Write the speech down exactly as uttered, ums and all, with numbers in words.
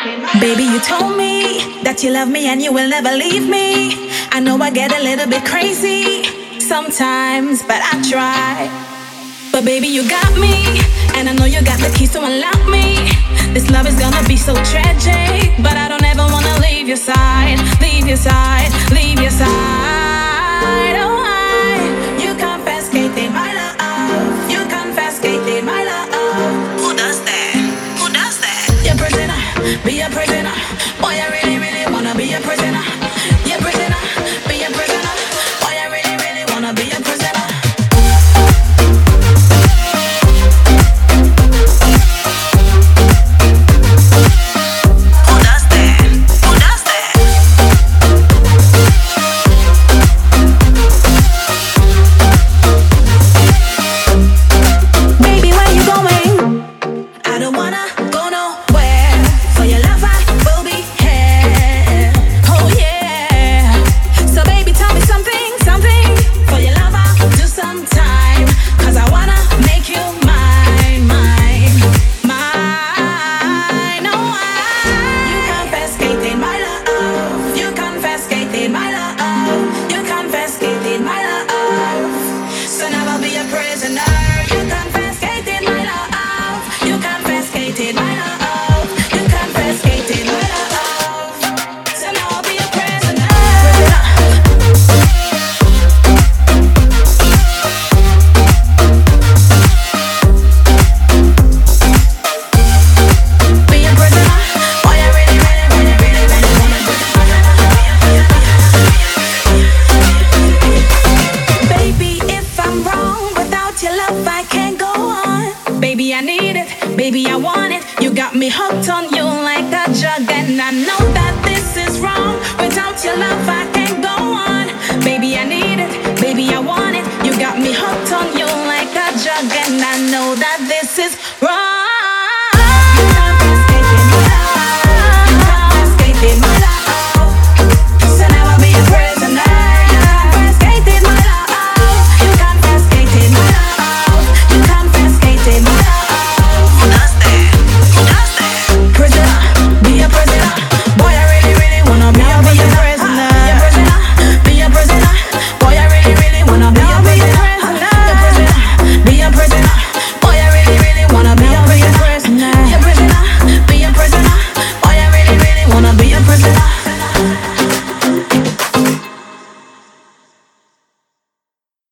Baby, you told me that you love me and you will never leave me. I know I get a little bit crazy sometimes, but I try. But baby, you got me, and I know you got the keys to unlock me. This love is gonna be so tragic, but I don't ever wanna leave your side, leave your side, leave your side. Oh, I, you confiscated my love, you confiscated my love. Who does that? Who does that? You're a prisoner, be a prisoner. Boy, I really, really wanna be a prisoner. You're a prisoner, be a prisoner. Boy, I really, really wanna be a prisoner. Baby, I want it. You got me hooked on you like a drug, and I know that this is wrong. Without your love, I can't go on. Baby, I need it. Baby, I want it. You got me hooked on you like a drug, and I know that this is wrong.